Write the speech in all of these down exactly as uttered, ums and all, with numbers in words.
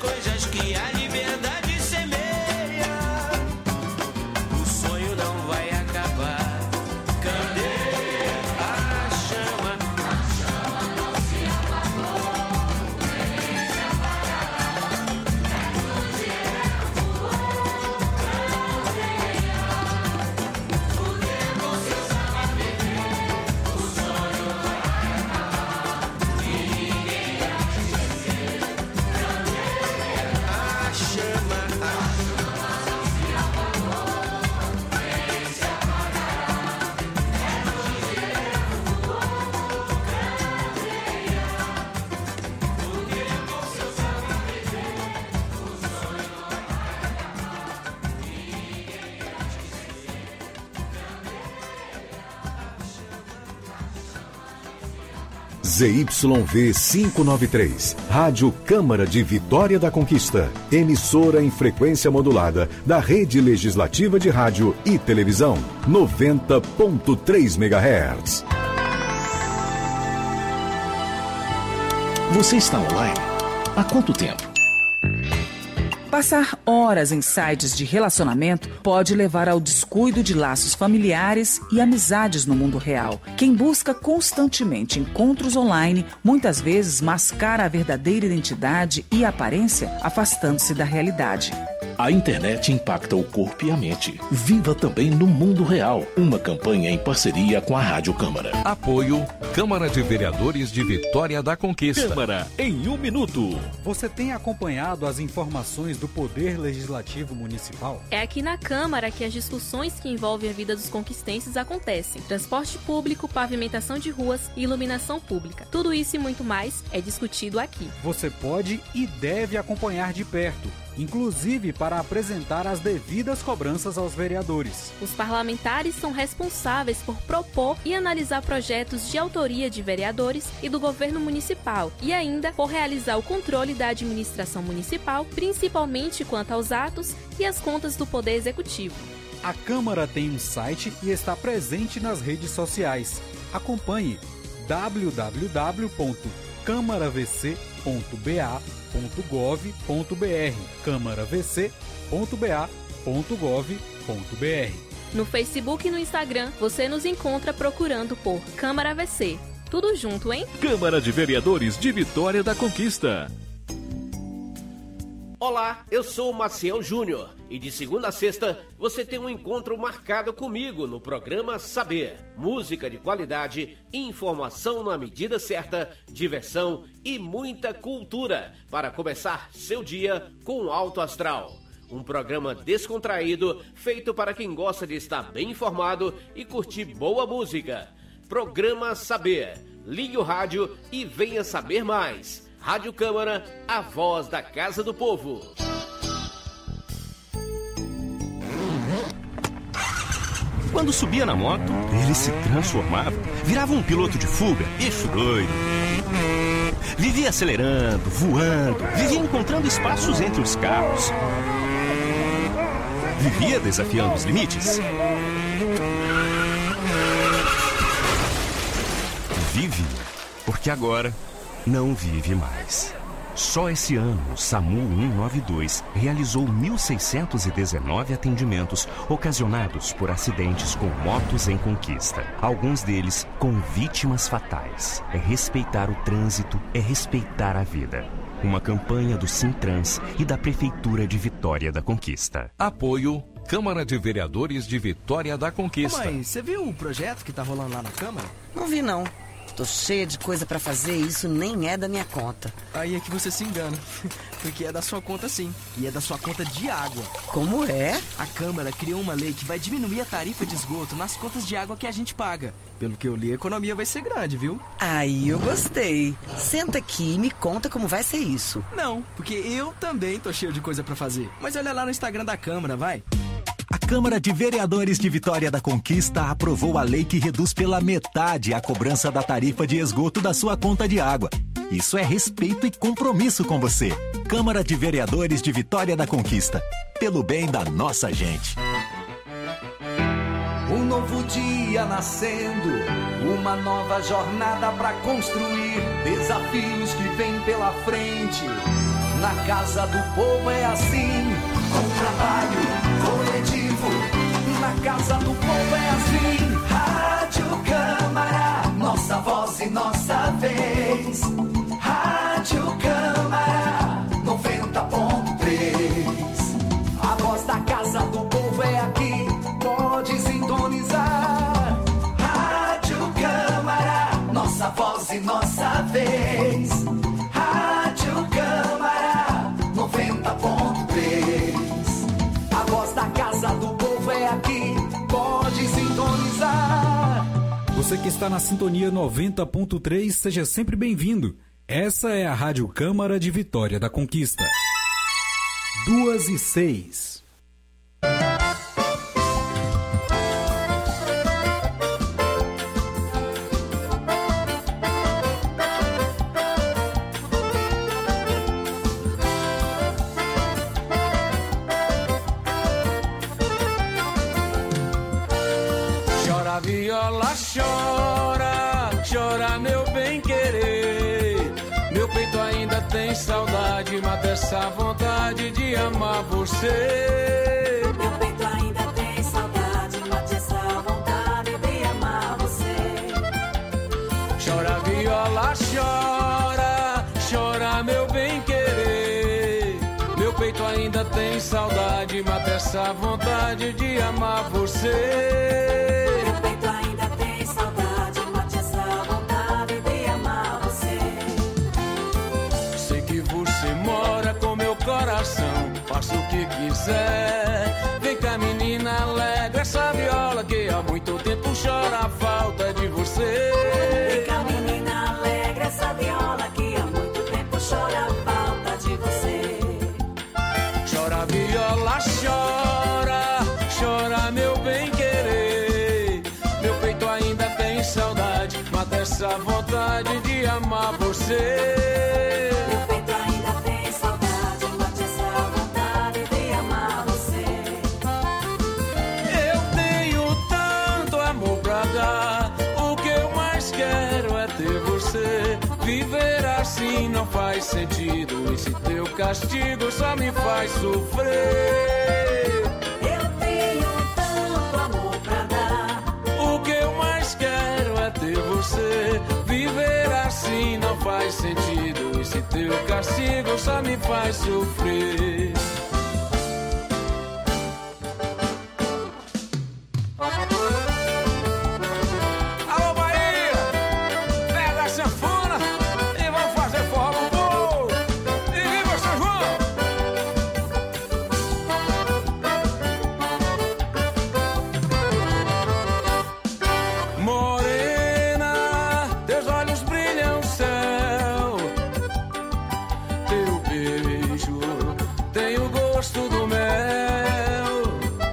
coisas que a liberdade semeia. O sonho não vai acabar. Candeia a chama, a chama não se apagou, nem se apagará. É luz e é fogo, candeia. O tempo se sabe viver, o sonho vai acabar. E ninguém há de esquecer. Candeia a chama, a chama não se apagou, nem se apagará. É luz e é fogo, candeia. Porque com seu saber viver, o sonho vai acabar. E ninguém há de esquecer. Z Y V quinhentos e noventa e três, Rádio Câmara de Vitória da Conquista, emissora em frequência modulada da Rede Legislativa de Rádio e Televisão, noventa ponto três megahertz. Você está online? Há quanto tempo? Passar horas em sites de relacionamento pode levar ao descuido de laços familiares e amizades no mundo real. Quem busca constantemente encontros online, muitas vezes mascara a verdadeira identidade e aparência, afastando-se da realidade. A internet impacta o corpo e a mente. Viva também no mundo real. Uma campanha em parceria com a Rádio Câmara. Apoio Câmara de Vereadores de Vitória da Conquista. Câmara em um minuto. Você tem acompanhado as informações do Poder Legislativo Municipal? É aqui na Câmara que as discussões que envolvem a vida dos conquistenses acontecem. Transporte público, pavimentação de ruas e iluminação pública. Tudo isso e muito mais é discutido aqui. Você pode e deve acompanhar de perto, inclusive para apresentar as devidas cobranças aos vereadores. Os parlamentares são responsáveis por propor e analisar projetos de autoria de vereadores e do governo municipal e ainda por realizar o controle da administração municipal, principalmente quanto aos atos e as contas do Poder Executivo. A Câmara tem um site e está presente nas redes sociais. Acompanhe w w w ponto câmara v c ponto b a ponto gov ponto b r, câmara v c ponto b a ponto gov ponto b r. No Facebook e no Instagram, você nos encontra procurando por Câmara V C. Tudo junto, hein? Câmara de Vereadores de Vitória da Conquista. Olá, eu sou o Maciel Júnior e de segunda a sexta você tem um encontro marcado comigo no programa Saber. Música de qualidade, informação na medida certa, diversão e muita cultura para começar seu dia com alto astral. Um programa descontraído feito para quem gosta de estar bem informado e curtir boa música. Programa Saber. Ligue o rádio e venha saber mais. Rádio Câmara, a voz da Casa do Povo. Quando subia na moto, ele se transformava, virava um piloto de fuga, bicho doido. Vivia acelerando, voando, vivia encontrando espaços entre os carros. Vivia desafiando os limites. Vive, porque agora não vive mais. Só esse ano, o SAMU cento e noventa e dois realizou mil seiscentos e dezenove atendimentos ocasionados por acidentes com motos em conquista. Alguns deles com vítimas fatais. É respeitar o trânsito, é respeitar a vida. Uma campanha do Sintrans e da Prefeitura de Vitória da Conquista. Apoio Câmara de Vereadores de Vitória da Conquista. Ô mãe, você viu o projeto que tá rolando lá na Câmara? Não vi, não. Tô cheia de coisa pra fazer e isso nem é da minha conta. Aí é que você se engana, porque é da sua conta sim, e é da sua conta de água. Como é? A Câmara criou uma lei que vai diminuir a tarifa de esgoto nas contas de água que a gente paga. Pelo que eu li, a economia vai ser grande, viu? Aí eu gostei. Senta aqui e me conta como vai ser isso. Não, porque eu também tô cheio de coisa pra fazer. Mas olha lá no Instagram da Câmara, vai. A Câmara de Vereadores de Vitória da Conquista aprovou a lei que reduz pela metade a cobrança da tarifa de esgoto da sua conta de água. Isso é respeito e compromisso com você. Câmara de Vereadores de Vitória da Conquista. Pelo bem da nossa gente. Um novo dia nascendo, uma nova jornada para construir, desafios que vêm pela frente. Na casa do povo é assim, com trabalho coletivo. Na casa do povo é assim, Rádio Câmara, nossa voz e nossa vez. Rádio Câmara, noventa ponto três. A voz da casa do povo é aqui, pode sintonizar. Rádio Câmara, nossa voz e nossa vez. Rádio Câmara, noventa ponto três. A voz da casa do povo é aqui, pode sintonizar. Você que está na sintonia noventa ponto três, seja sempre bem-vindo. Essa é a Rádio Câmara de Vitória da Conquista. Duas e seis. Chora viola, chora, chora meu bem-querer. Meu peito ainda tem saudade, mata essa vontade de amar você. Meu peito ainda tem saudade, mata essa vontade de amar você. Chora viola, chora, chora meu bem-querer. Meu peito ainda tem saudade, mata essa vontade de amar você. Meu peito ainda tem saudade, mate essa vontade de amar você. Sei que você mora com meu coração, faça o que quiser. Vem cá menina, alegra essa viola que há muito tempo chora a falta de você. Vem cá menina, alegra essa viola que há muito tempo chora a falta de você. Chora viola, chora, chora meu bem-querer. Meu peito ainda tem saudade, mata essa vontade de amar você. Meu peito ainda tem saudade, mate essa vontade de amar você. Eu tenho tanto amor pra dar, o que eu mais quero é ter você. Viver assim não faz sentido, esse teu castigo só me faz sofrer. Eu tenho tanto amor pra dar, O que eu mais quero é ter você. Viver assim não faz sentido, esse teu castigo só me faz sofrer. Alô Bahia, pega a sanfona e vamos fazer forró com o povo. E viva São João! Morena, teus olhos brilham o céu. Teu beijo tem o gosto do mel.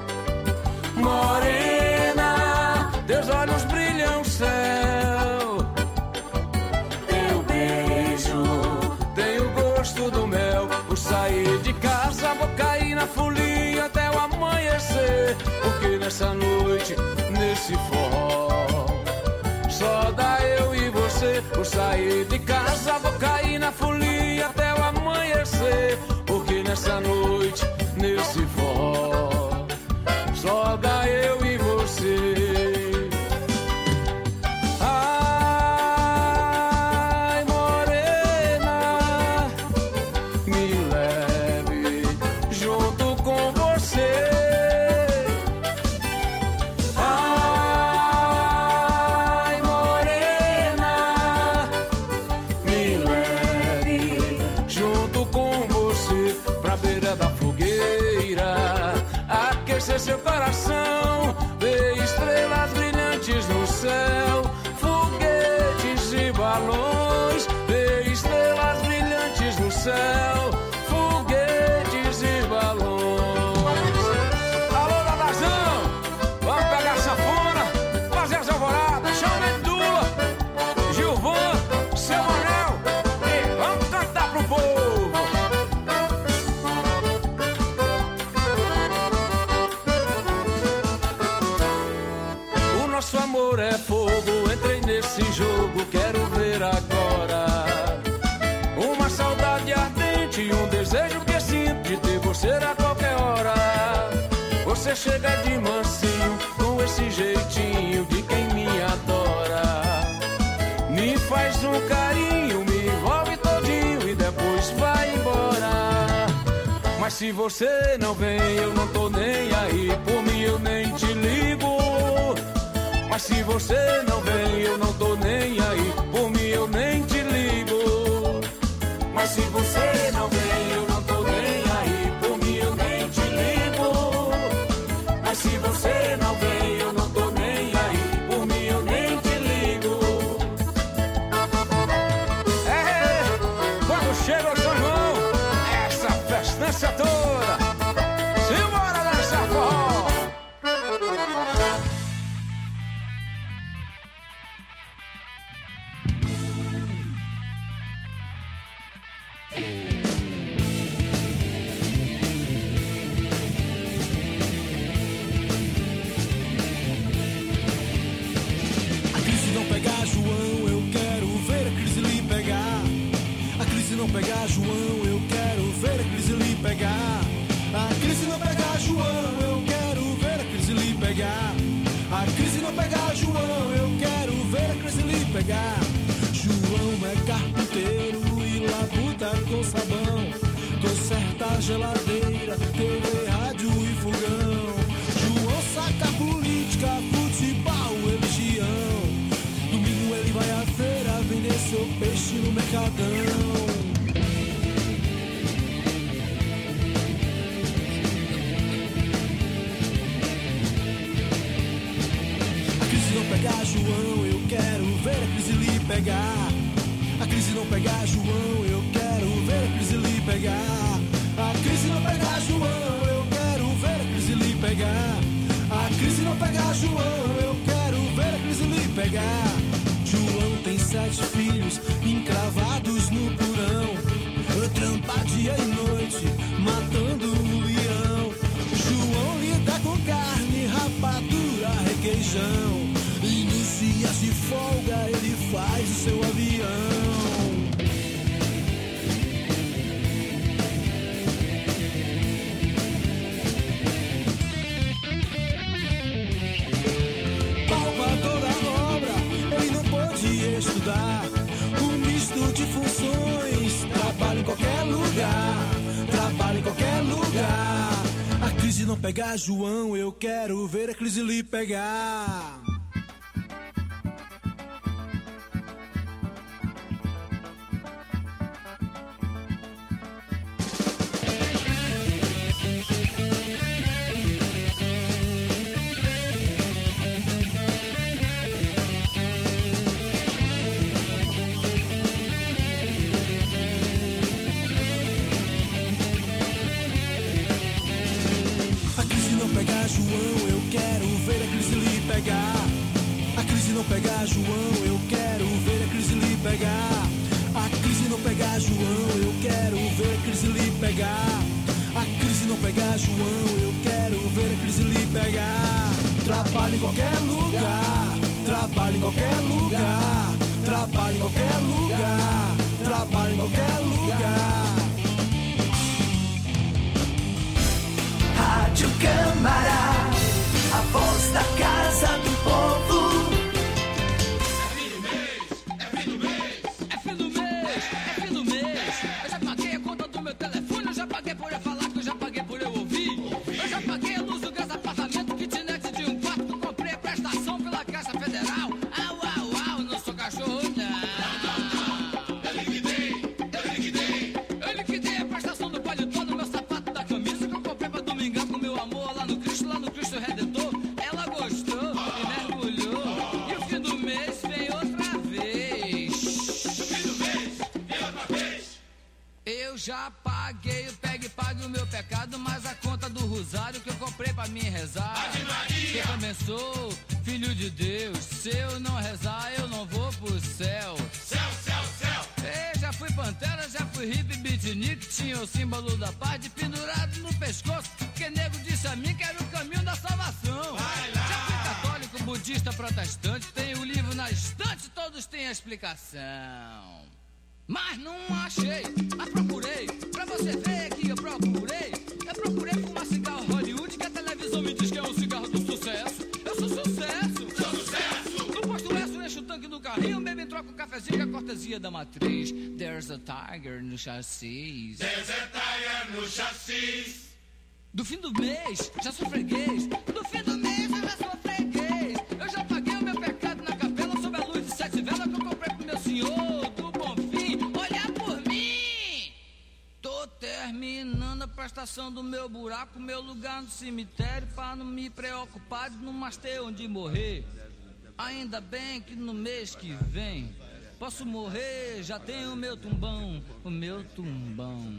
Morena, teus olhos brilham o céu. Teu beijo tem o gosto do mel. Por sair de casa vou cair na folia até o amanhecer. Porque nessa noite, nesse forró, só dá eu e você. Por sair de casa vou cair na folia até o amanhecer. Porque nessa noite, nesse forró, só dá eu e você. Ai, morena, me leve junto com você. Ai, morena, me leve junto com você pra beira da fogueira, aquecer seu coração, ver estrelas brilhantes no céu, foguetes e balões, ver estrelas brilhantes no céu, foguetes e balões. Alô, Dadazão, vamos pegar a sanfona, fazer as alvoradas, chama Edula, Gilvan, seu Manel, e vamos cantar pro povo. O nosso amor é fogo, entrei nesse jogo, quero ver agora uma saudade ardente você chega de mansinho, com esse jeitinho de quem me adora. Me faz um carinho, me envolve todinho e depois vai embora. Mas se você não vem, eu não tô nem aí, por mim eu nem te ligo. Mas se você não vem, eu não tô nem aí, por mim eu nem te ligo. Mas se você não vem, eu não tô nem aí, por mim eu nem te ligo. Mas se você não vem, eu não tô nem aí, por mim eu nem te ligo. É, quando chega o São João, essa festança toda, simbora dançar forró. Não pegar João, eu quero ver a crise lhe pegar. A crise não pegar João, eu quero ver a crise lhe pegar. A crise não pegar João, eu quero ver a crise lhe pegar. João é carpinteiro e labuta com sabão. Conserta a geladeira, T V, rádio e fogão. João saca política, futebol, religião. Domingo ele vai à feira vender seu peixe no mercadão. Pegar João, eu quero ver a crise lhe pegar. A crise não pegar João, eu quero ver a crise lhe pegar. A crise não pegar João, eu quero ver a crise lhe pegar. A crise não pegar João, eu quero ver a crise lhe pegar. João tem sete filhos encravados no porão, trampa dia e noite, matando o leão. João lida com carne, rapadura, requeijão. E nos dias de folga ele faz o seu avião. Palpa toda a obra, ele não pode estudar. Um misto de funções, trabalha em qualquer lugar. Trabalha em qualquer lugar. A crise não pegar João, eu quero ver a crise lhe pegar. Pegar João, eu quero ver a crise lhe pegar. A crise não pegar João, eu quero ver a crise lhe pegar. A crise não pegar João, eu quero ver a crise lhe pegar. Trabalho em qualquer lugar, trabalho em qualquer lugar, trabalho em qualquer lugar, trabalho em qualquer lugar. Rádio Câmara, a voz da casa do povo. Já paguei o pegue e pague o meu pecado, mas a conta do rosário que eu comprei pra mim rezar. Eu também sou filho de Deus, se eu não rezar eu não vou pro céu. Céu, céu, céu. Ei, já fui pantera, já fui hippie, beatnik, tinha o símbolo da paz de pendurado no pescoço, porque nego disse a mim que era o caminho da salvação. Vai lá. Já fui católico, budista, protestante, tenho o livro na estante, todos têm a explicação. Mas não achei, mas procurei, pra você ver que eu procurei. Eu procurei fumar cigarro Hollywood que a televisão me diz dia da matriz. There's a tiger no chassis. There's a tiger no chassis. Do fim do mês, já sou freguês. Do fim do mês, eu já sou freguês. Eu já paguei o meu pecado na capela sob a luz de sete velas que eu comprei pro meu senhor do Bonfim. Olha por mim! Tô terminando a prestação do meu buraco, meu lugar no cemitério, pra não me preocupar de não mais ter onde morrer. Ainda bem que no mês que vem posso morrer, já tenho o meu tumbão, o meu tumbão.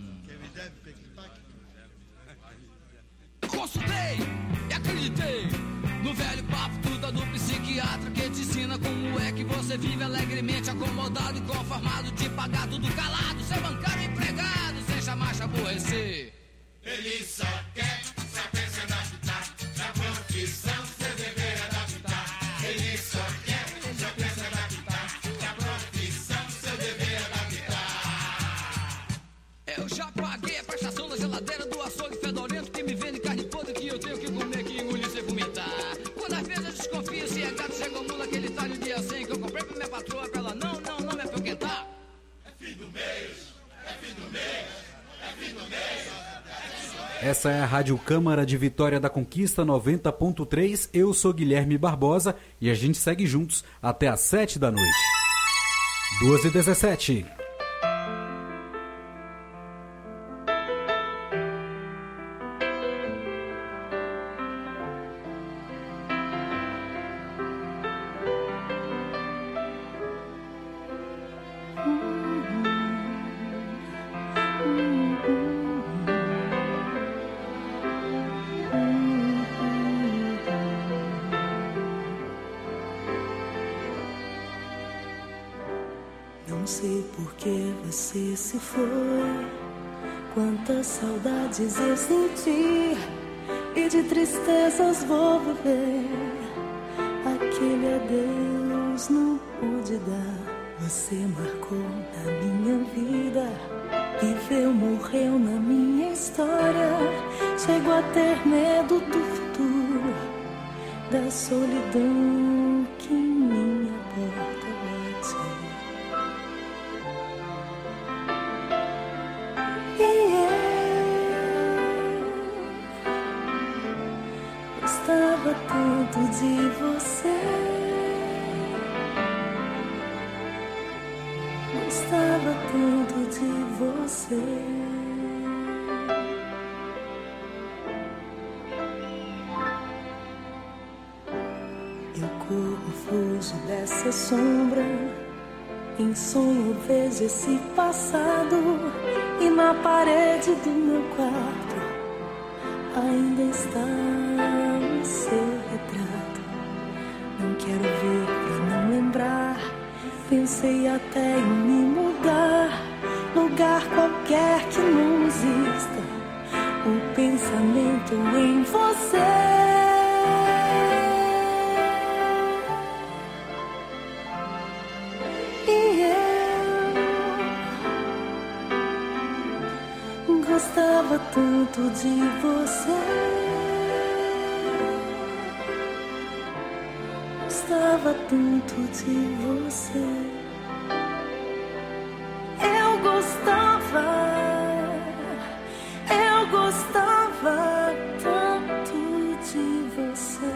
Consultei e acreditei no velho papo tudo do psiquiatra que te ensina como é que você vive alegremente acomodado e conformado de pagar tudo calado, ser bancário empregado sem jamais te aborrecer. Ele só quer saber se adaptar na profissão, seu dever adaptar. Ele só quer saber se adaptar na profissão, seu dever adaptar. Eu já paguei a prestação da geladeira do açougue fedorento que me vende carne podre que eu tenho que comer, que engolir sem vomitar. Quando às vezes eu desconfio se é gato, chega o mula, aquele talho dia cem que eu comprei pra minha patroa, pra ela não, não, não me apoquentar. É fim do mês, é fim do mês, é fim do mês. Essa é a Rádio Câmara de Vitória da Conquista noventa ponto três. Eu sou Guilherme Barbosa e a gente segue juntos até às sete da noite. duas e dezessete. Não sei por que você se foi, quantas saudades eu senti e de tristezas vou viver. Aquele adeus não pude dar, você marcou na minha vida, viveu, morreu na minha história. Chego a ter medo do futuro, da solidão que em minha porta bate. Gostava tanto de você, gostava tanto de você. Eu corro, fujo dessa sombra, em sonho vejo esse passado, e na parede do meu quarto ainda está o seu retrato. Não quero ver pra não lembrar, pensei até em me mudar, lugar qualquer que não exista o pensamento em você. Gostava tanto de você, gostava tanto de você. Eu gostava, eu gostava tanto de você.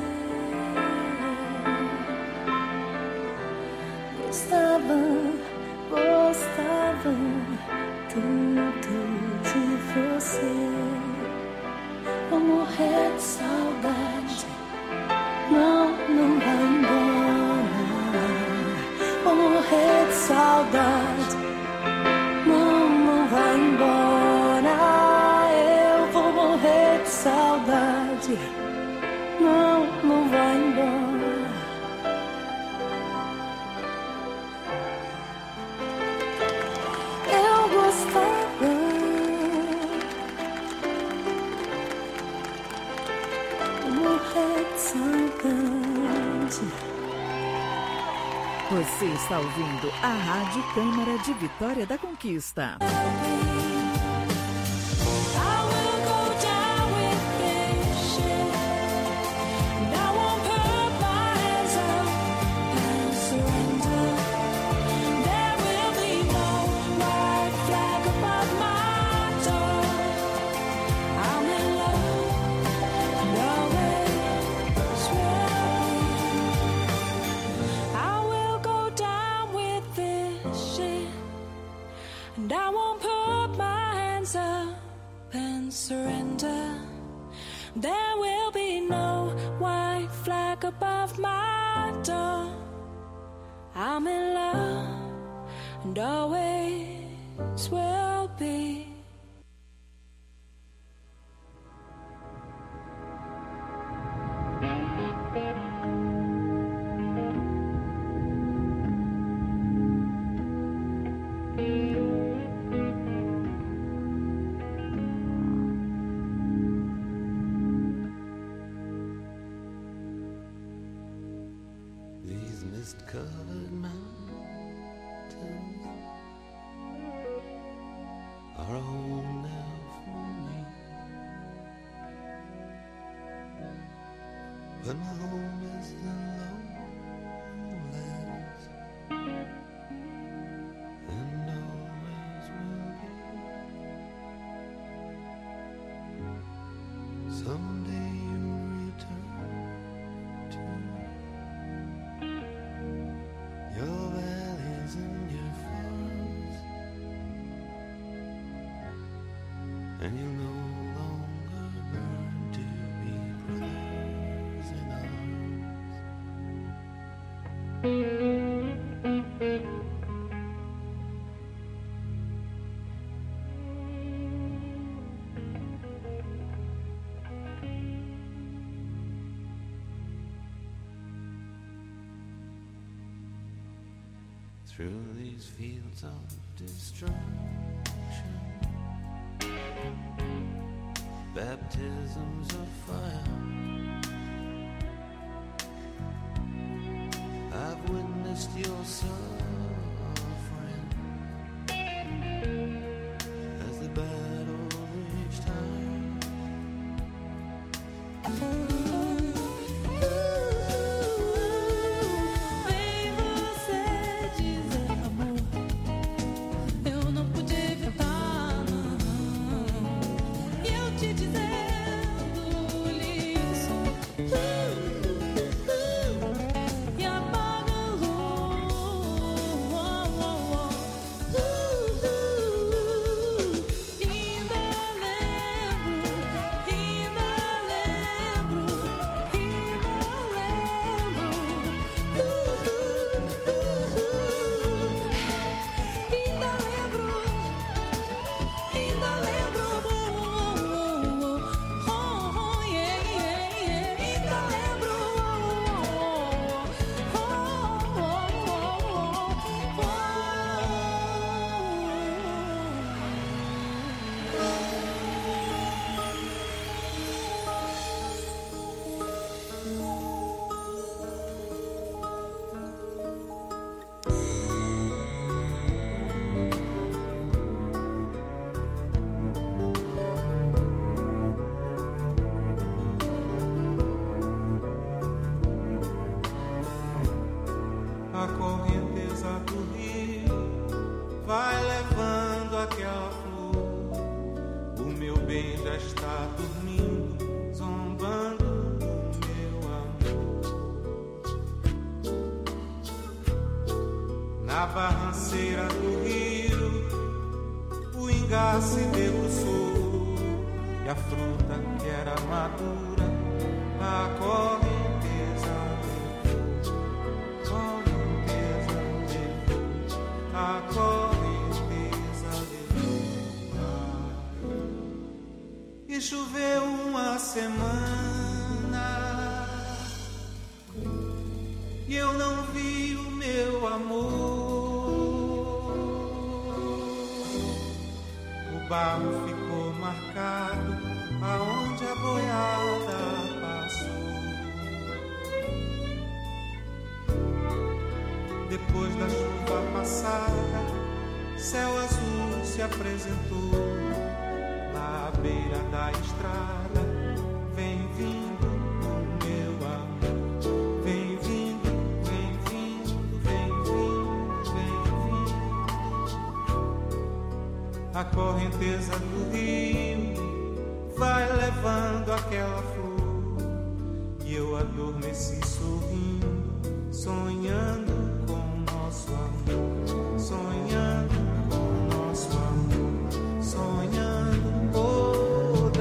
Gostava, gostava tanto de você. Vou morrer de saudade, não, não vai embora. Vou morrer de saudade, não, não vai embora. Eu vou morrer de saudade, não, não vai embora. Eu gostava, você está ouvindo a Rádio Câmara de Vitória da Conquista. There will be surrender. There will be no white flag above my door. I'm in love and always will be. Mist-covered mountains are a home now for me, but my home is the lowlands, and always will be. Someday you'll return to your valleys and your farms, and you'll no longer learn to be brothers in through these fields of destruction, baptisms of fire, I've witnessed your suffering as the battle reached high. A correnteza do rio vai levando aquela flor. O meu bem já está dormindo, zombando do meu amor. Na barranceira do rio, o ingá se debruçou, e a fruta que era madura, a correnteza a correnteza levou. E choveu uma semana e eu não vi o meu amor. O barro ficou marcado aonde a boiada passou. Depois da chuva passada, céu azul se apresentou. Lá à beira da estrada, vem vindo o meu amor. Vem vindo, vem vindo, vem vindo, vem vindo. A correnteza do rio vai levando aquela flor, e eu adormeci sorrindo, sonhando com nosso amor, sonhando com nosso amor, sonhando. Oh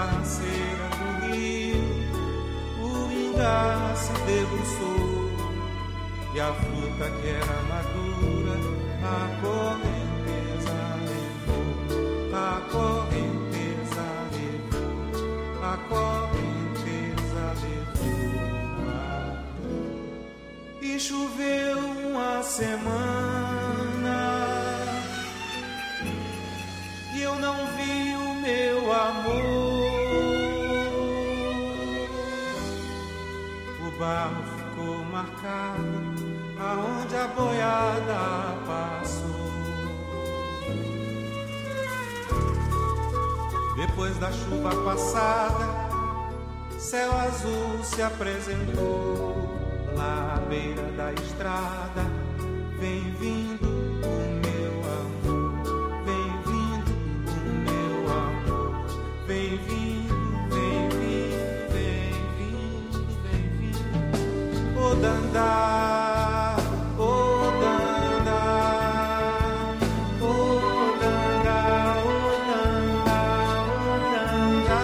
barranceira do rio, o ingá se debruçou e a fruta que era madura a correnteza levou, a correnteza levou, a correnteza levou. E choveu uma semana e eu não vi o meu amor. O barro ficou marcado aonde a boiada passou. Depois da chuva passada, céu azul se apresentou lá à beira da estrada. Vem vindo o meu amor, vem vindo o meu amor, vem vindo, vem vindo, vem vindo, vem vindo. Ô Dandá, ô Dandá, ô Dandá, ô Dandá, ô Dandá.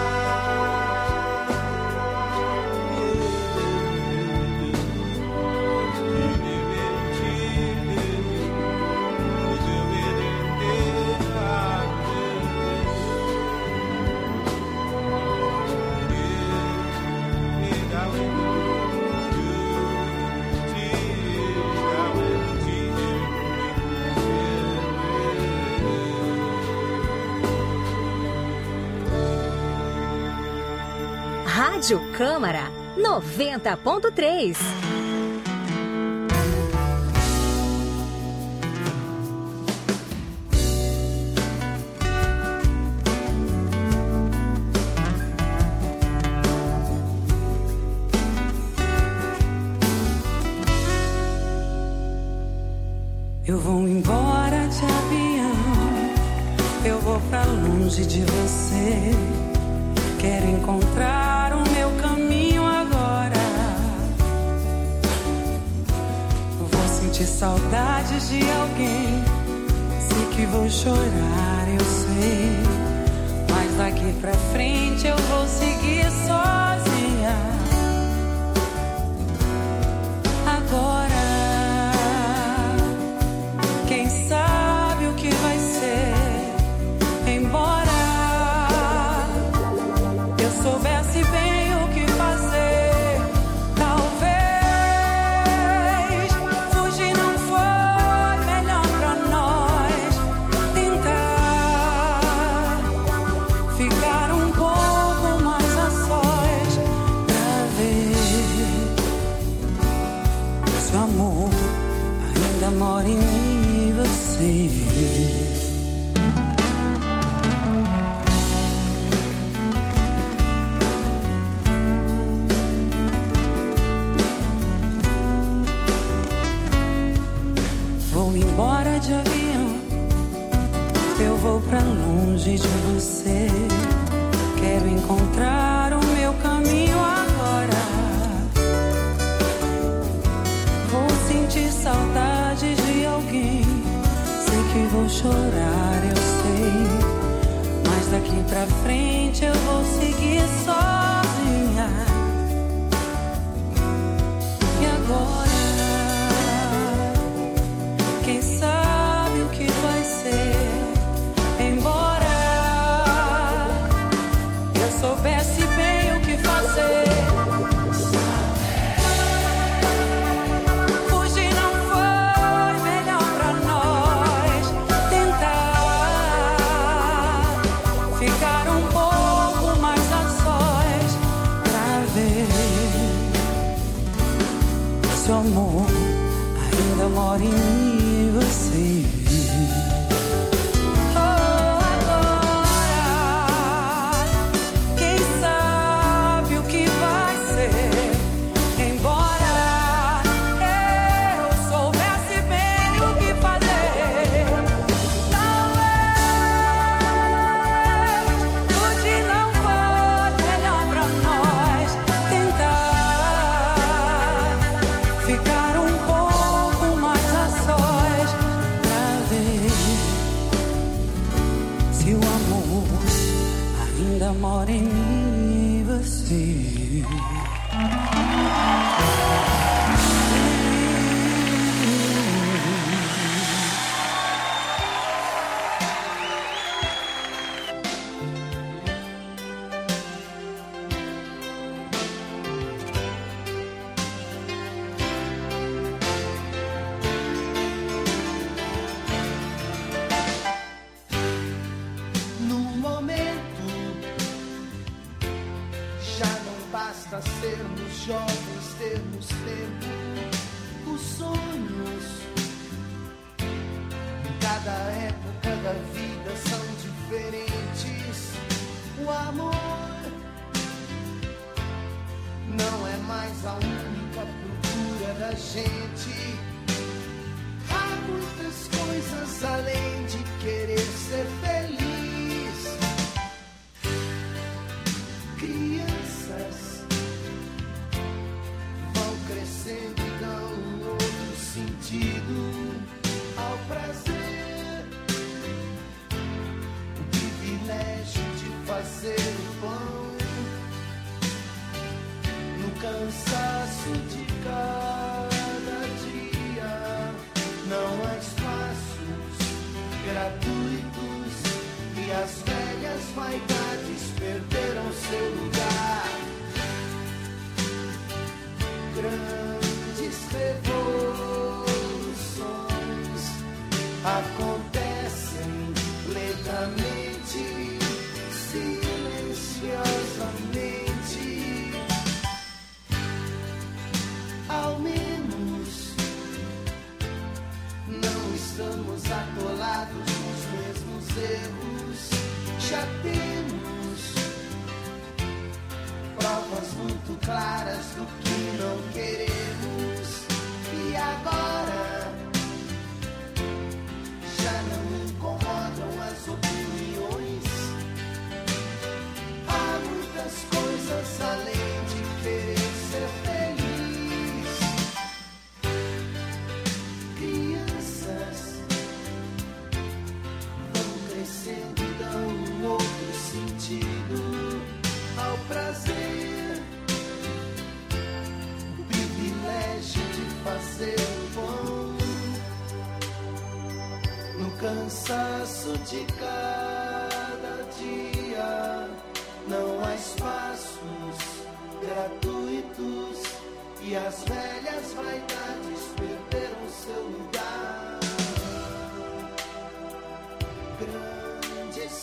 Rádio Câmara noventa ponto três. Eu vou embora de avião, eu vou pra longe de você. Quero encontrar o meu caminho agora. Vou sentir saudades de alguém. Sei que vou chorar, eu sei. Mas daqui pra frente eu vou seguir sozinha. Agora, quem sabe o que vai ser? Embora soubesse bem o que fazer, talvez fugir não foi melhor pra nós. Tentar ficar um pouco mais a sós pra ver se o amor ainda mora em mim e você. Embora de avião, eu vou pra longe de você. Quero encontrar o meu caminho agora. Vou sentir saudades de alguém. Sei que vou chorar, eu sei. Mas daqui pra frente eu vou seguir sozinha. E agora, quem sabe o que vai ser? Embora eu soubesse bem o que fazer. Fugir não foi melhor pra nós. Tentar ficar um pouco mais a sós pra ver se o amor ainda mora em mim. Você. Oh, agora, quem sabe o que vai ser? Embora eu soubesse bem o que fazer, talvez hoje não foi melhor pra nós. Tentar ficar um pouco mais a sós. Se o amor ainda mora em mim. você. Sermos jovens, termos tempo, os sonhos em cada época da vida são diferentes. O amor não é mais a única procura da gente. Há muitas coisas além de querer ser feliz. Crianças crescendo e dão um outro sentido ao prazer, o privilégio de fazer o pão no cansaço de cada dia. Não há espaços gratuitos e as velhas vaidades perderam seu lugar. Grandes revoluções acontecem lentamente, silenciosamente. Ao menos não estamos atolados nos mesmos erros. Já temos provas muito claras do que não queremos. E agora já não incomodam as opiniões. Há muitas coisas além de querer ser feliz. Crianças vão crescendo e dão um outro sentido ao prazer, o privilégio de fazer o bom no cansaço de cada dia. Não há espaços gratuitos e as velhas vaidades perderam seu lugar. Grandes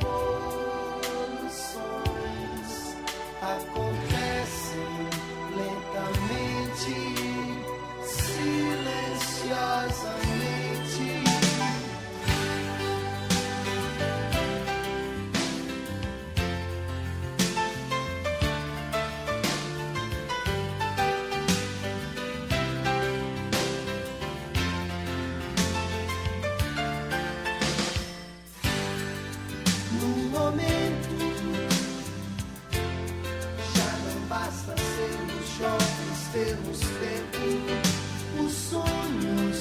revoluções acontecem lentamente, silenciosamente. Num momento já não basta sermos jovens, termos tempo, os sonhos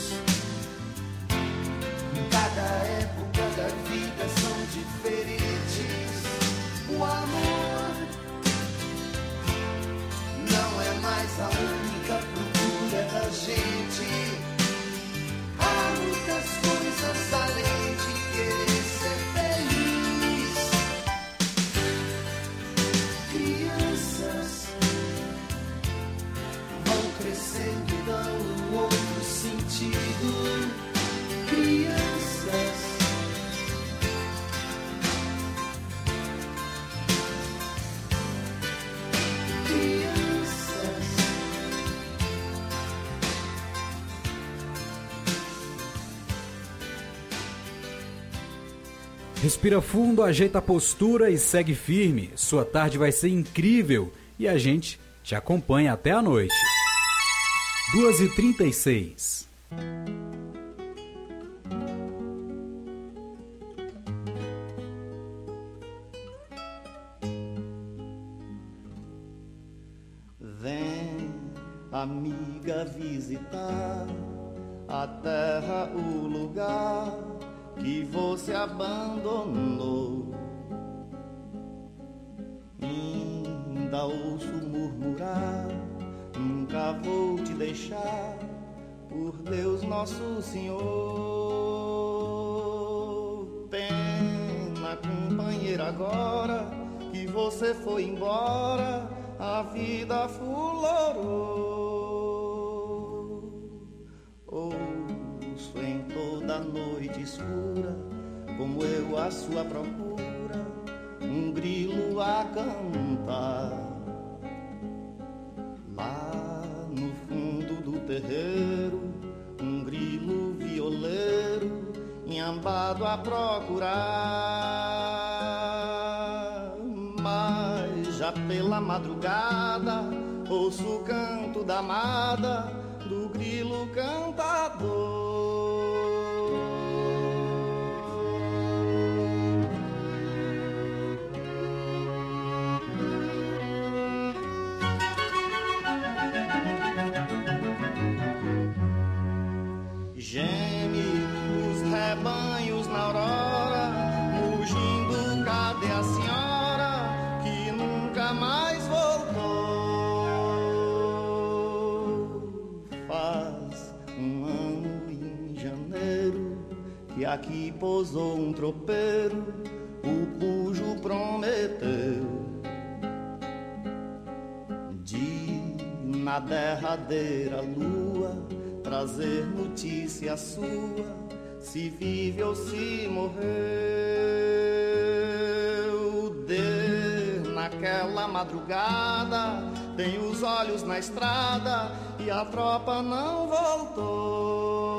em cada época da vida são diferentes. O amor não é mais a única procura da gente. Há muitas coisas além de querer ser feliz. Crianças vão crescendo e dão um outro sentido. Crianças Crianças Respira fundo, ajeita a postura e segue firme. Sua tarde vai ser incrível e a gente te acompanha até a noite. duas e trinta e seis. Vem, amiga, visitar a terra, o lugar que você abandonou, indo ainda ouço murmurar, nunca vou te deixar, por Deus Nosso Senhor. Pena, companheira, agora que você foi embora, a vida fulorou. Ouço em toda noite escura, como eu à sua procura, um grilo a cantar. Lá no fundo do terreiro, um grilo violeiro, inhambado a procurar. Mas já pela madrugada, ouço o canto da amada, do grilo cantador. Geme os rebanhos na aurora, mugindo, cadê a senhora que nunca mais voltou? Faz um ano em janeiro que aqui pousou um tropeiro, o cujo prometeu de na derradeira lua trazer notícia sua, se vive ou se morreu. De naquela madrugada, tem os olhos na estrada e a tropa não voltou.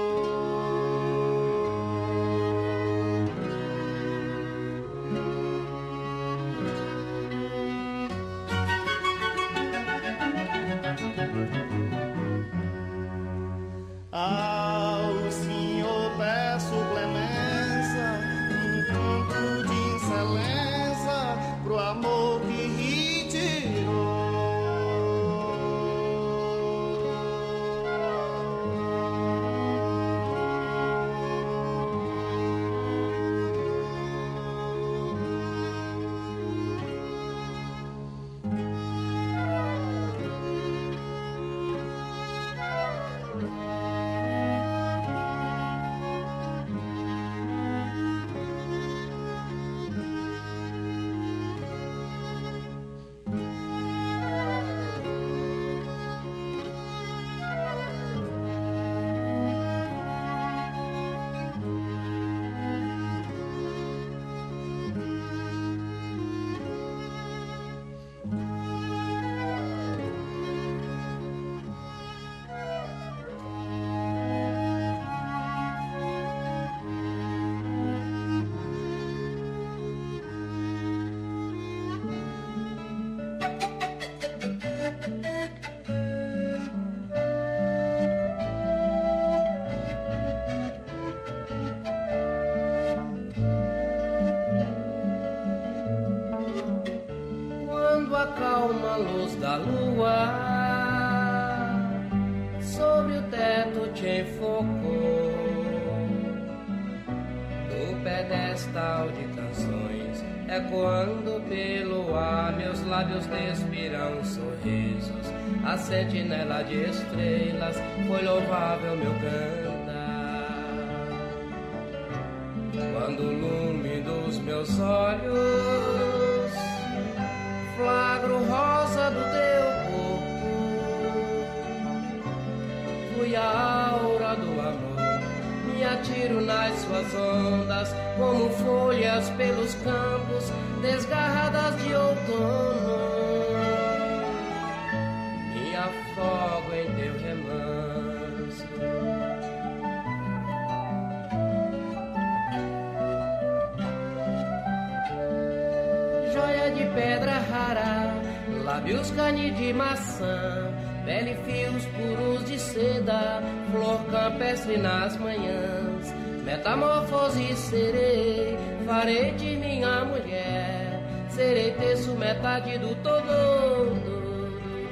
Ao Senhor peço clemência, um canto de excelência pro amor que retirou. Acalma a luz da lua, sobre o teto te enfocou, do pedestal de canções, ecoando pelo ar, meus lábios despiram sorrisos, a sentinela de estrelas, foi louvável meu cantar. Quando o lume dos meus olhos flagro rosa do teu corpo, fui a aura do amor, me atiro nas suas ondas, como folhas pelos campos, desgarradas de outono, me afogo em teu remanso. Joia de pedra rara, lábios carne de maçã, pele fios puros de seda, flor campestre nas manhãs, metamorfose serei, farei de minha mulher, serei terço metade do todo,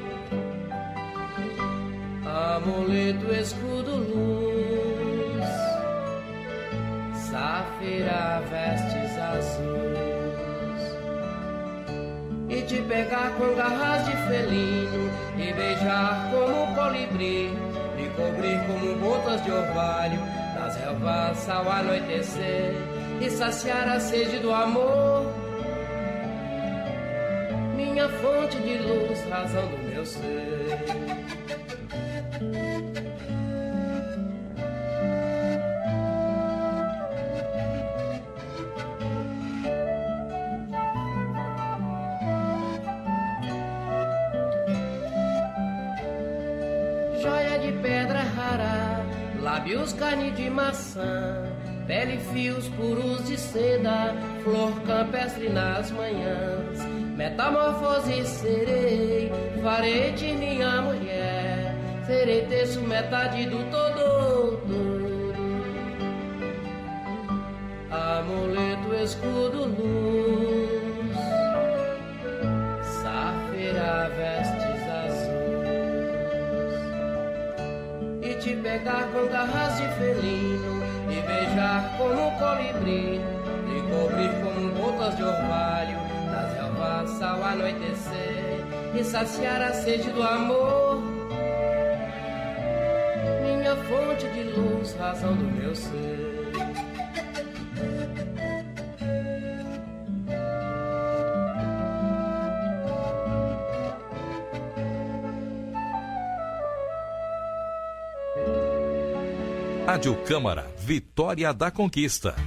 amuleto, escudo, luz, safira, vestes azuis. E te pegar com garras de felino e beijar como colibri, me cobrir como botas de orvalho nas relvas ao anoitecer e saciar a sede do amor, minha fonte de luz, razão do meu ser. Joia de pedra rara, lábios carne de maçã, pele fios puros de seda, flor campestre nas manhãs, metamorfose serei, farei-te minha mulher, serei terço metade do todo, todo. Amuleto, escudo, luz, safira, vestes azuis, e te pegar com garras de felino e beijar como colibri, e cobrir como botas de orvalho nas relvas ao anoitecer e saciar a sede do amor, minha fonte de luz, razão do meu ser. Rádio Câmara, Vitória da Conquista.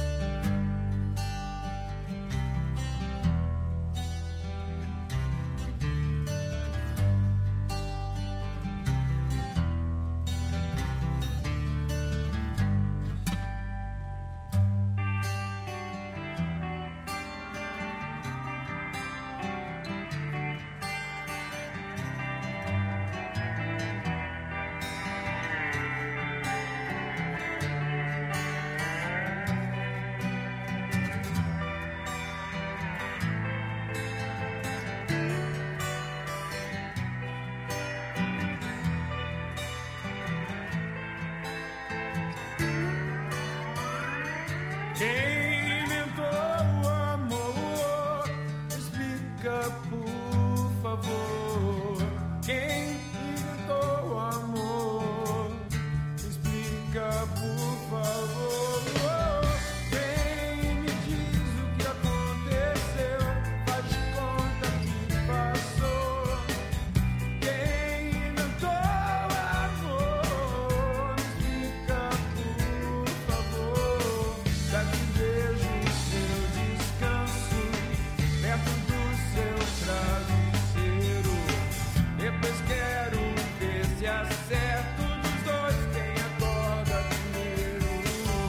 Quem inventou o amor? Explica, por favor. Quem inventou o amor? Explica, por favor. Quem me diz o que aconteceu? Faz de conta que passou. Quem inventou o amor? Explica, por favor. Daqui vejo o seu descanso perto do seu travesseiro. Depois quero ver se acerto dos dois quem acorda primeiro.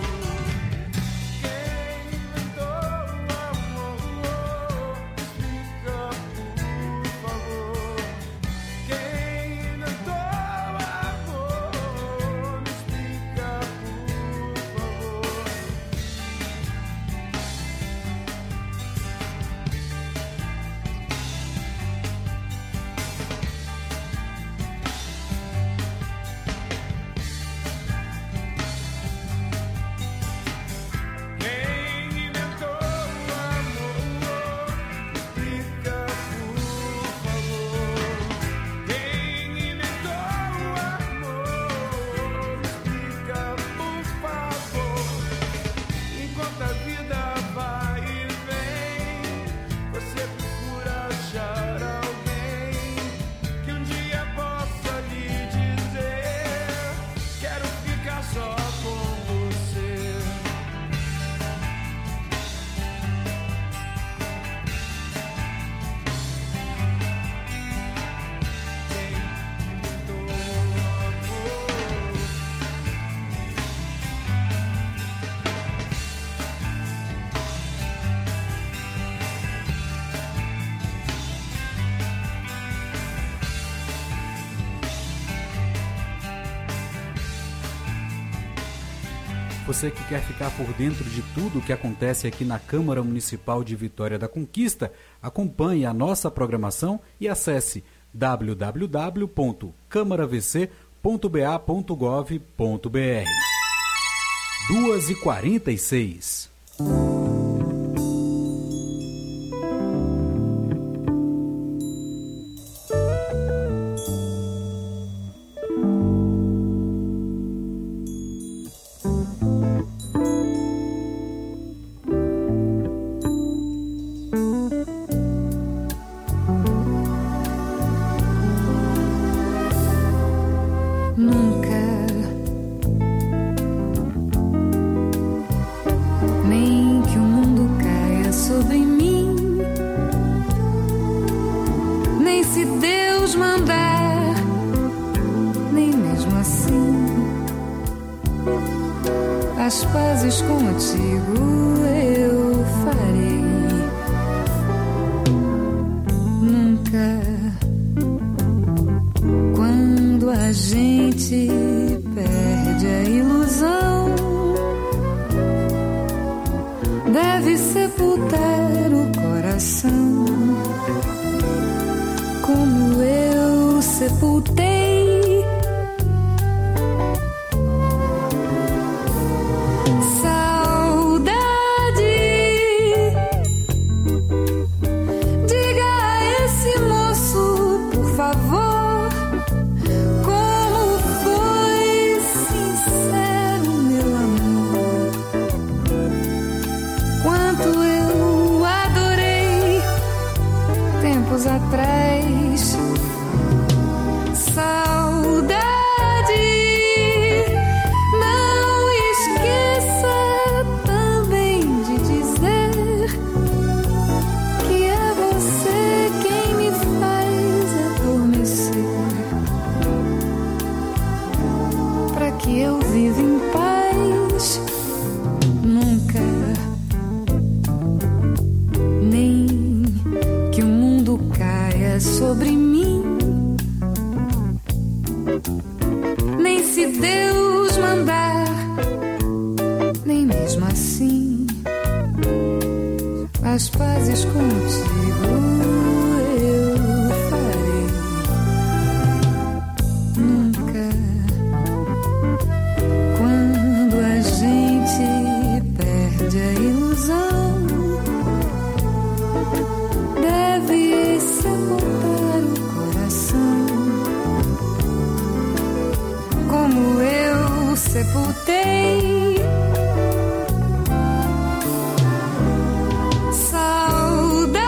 Quem inventou o amor? Explica, por favor. Quem inventou o amor? Explica, por favor. Quem inventou o amor? Explica, por favor. Quem inventou o amor? Explica, por favor. Enquanto a vida vai e vem, você procura achar alguém que um dia possa lhe dizer: quero ficar só com você. Você que quer ficar por dentro de tudo o que acontece aqui na Câmara Municipal de Vitória da Conquista, acompanhe a nossa programação e acesse w w w ponto câmara v c ponto b a ponto gov ponto b r. duas e quarenta e seis. deve sepultar o coração, como eu sepultei. Saudade, diga a esse moço, por favor, como foi sincero meu amor, quanto eu adorei tempos atrás. Saudade, não esqueça também de dizer que é você quem me faz adormecer, pra que eu viva em paz, nunca, nem que o mundo caia sobre mim, nem se Deus mandar, nem mesmo assim as pazes contigo eu farei, nunca. Quando a gente perde a ilusão, deve sepultar o coração, como eu sepultei. Saudade,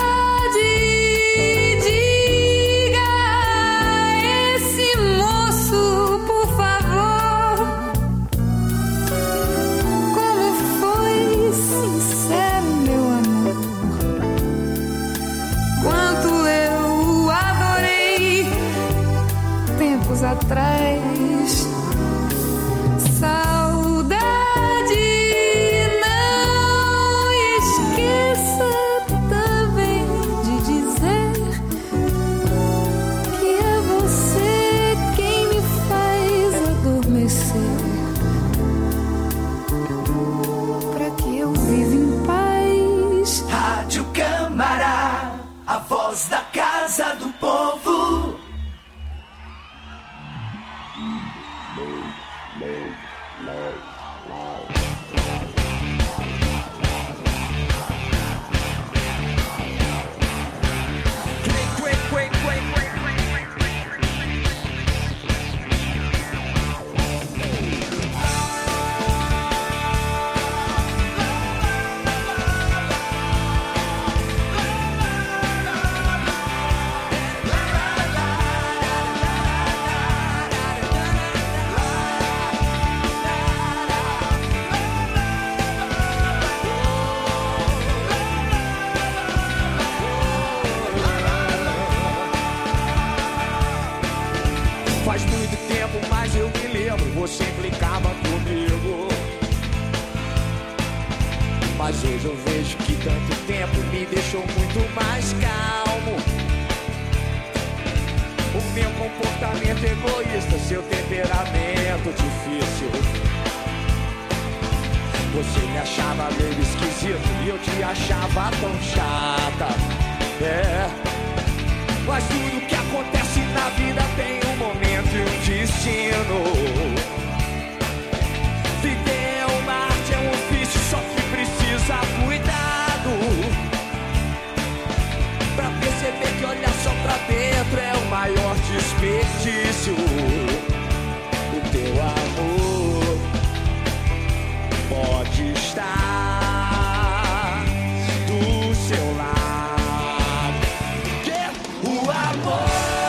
diga a esse moço, por favor, como foi sincero meu amor, quanto eu adorei tempos atrás. Saudade, não esqueça também de dizer que é você quem me faz adormecer, pra que eu viva em paz. Rádio Câmara, a voz da casa do povo. Faz muito tempo, mas eu me lembro, você implicava comigo. Mas hoje eu vejo que tanto tempo me deixou muito mais calmo. O meu comportamento egoísta, seu temperamento difícil. Você me achava meio esquisito e eu te achava tão chata. É, mas tudo que acontece na vida tem um momento e um destino. Viver é uma arte, é um ofício, só que precisa cuidado. Pra perceber que olhar só pra dentro é o maior desperdício. O teu amor pode estar do seu lado. O amor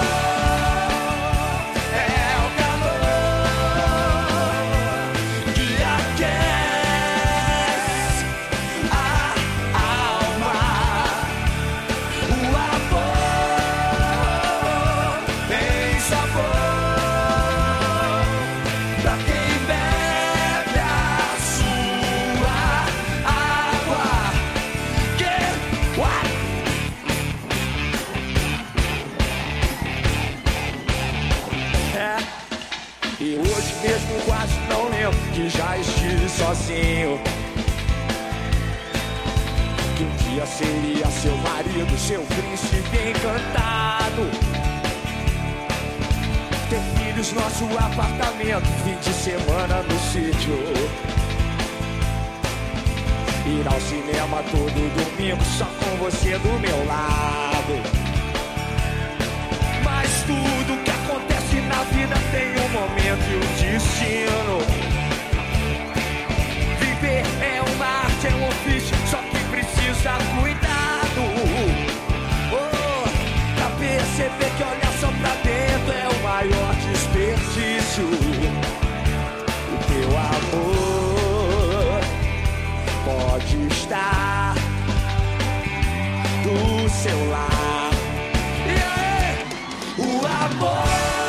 é o calor que aquece a alma. O amor tem sabor pra quem bebe a sua água. Que what? É, e hoje mesmo quase não lembro que já estive sozinho. dia seria seu marido, seu príncipe encantado. Ter filhos, nosso apartamento, fim de semana no sítio. Ir ao cinema todo domingo, só com você do meu lado. Mas tudo que acontece na vida tem um momento e um destino. Viver é uma arte, é um ofício, só que precisa cuidado. Oh, pra perceber que olhar só pra dentro é o maior desperdício. O teu amor pode estar do seu lado. Yeah! O amor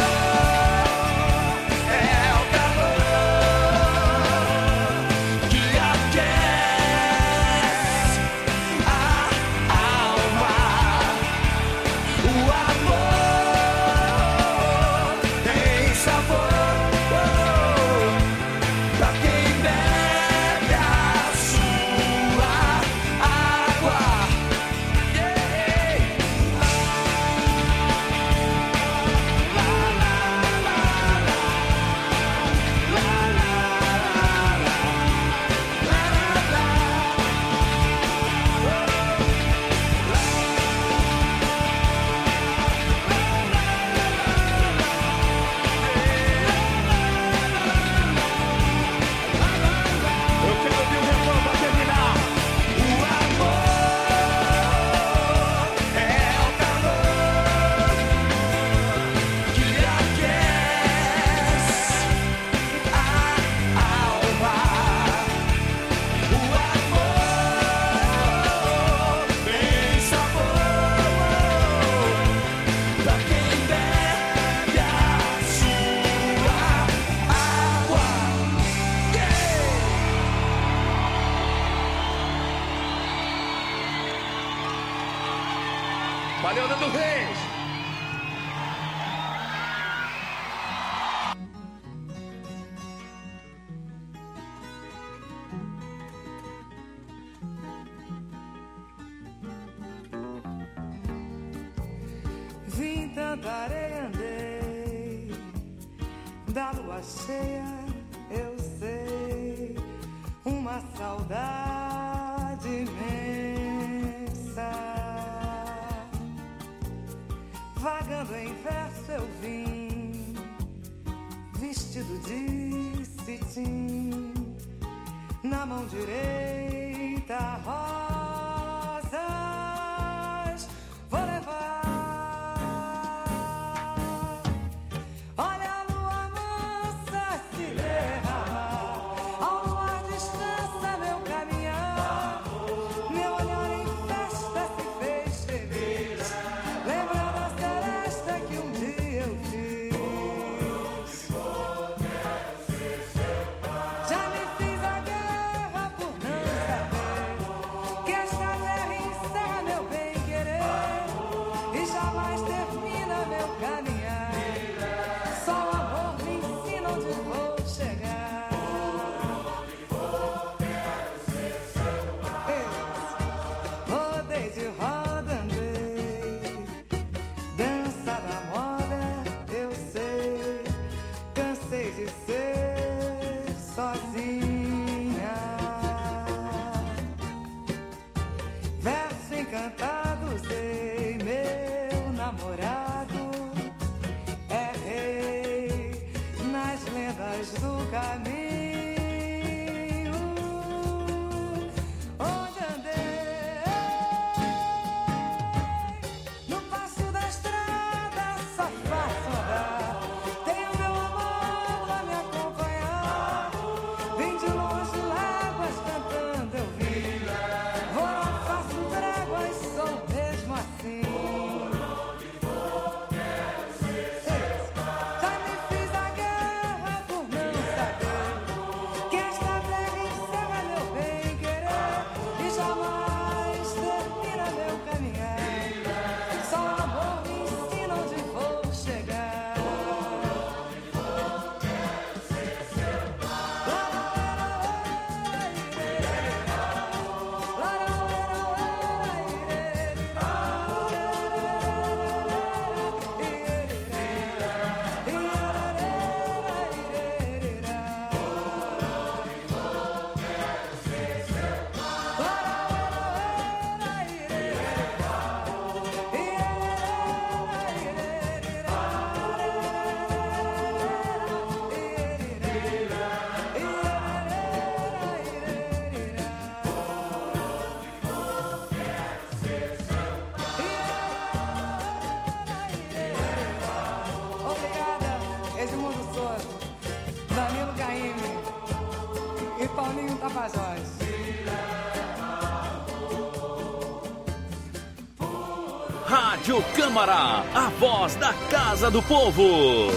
valeu, Nando Reis! Vim tanta areia, andei da lua cheia, eu sei, uma saudade imensa. Vagando em verso eu vim, vestido de cetim, na mão direita rosas, vou levar. Olha a lua mansa se derramar, ao luar descansa meu caminhar, meu olhar em festa se fez feliz, lembrando a celeste que um dia eu fiz. Já me fiz a guerra por não saber que esta terra encerra meu bem-querer e jamais termina meu caminhar. Só o amor me ensina onde vou chegar. Rodei de roda, andei, dança da moda, eu sei, cansei de ser sozinha. Verso encantado, sei, meu namorado é rei nas lendas do caminho. Onde andei, no passo da estrada, só faço andar. Tenho meu amor a me acompanhar. Vim de longe, léguas cantando eu vim. Vou, não faço tréguas, sou faz voz. Rádio Câmara, a voz da Casa do Povo.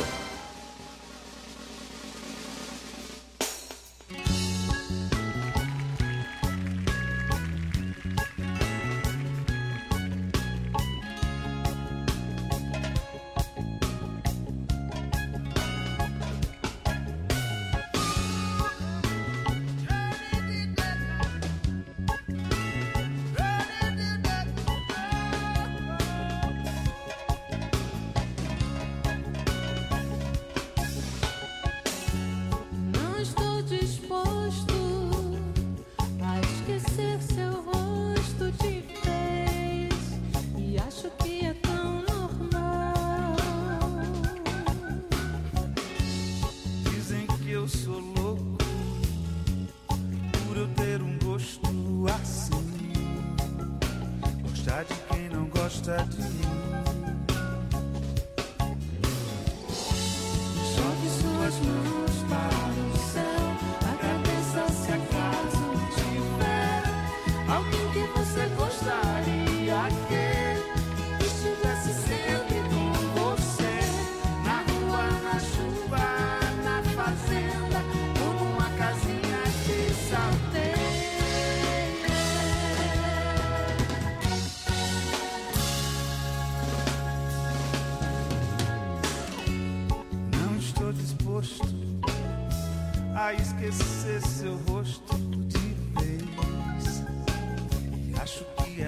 A esquecer seu rosto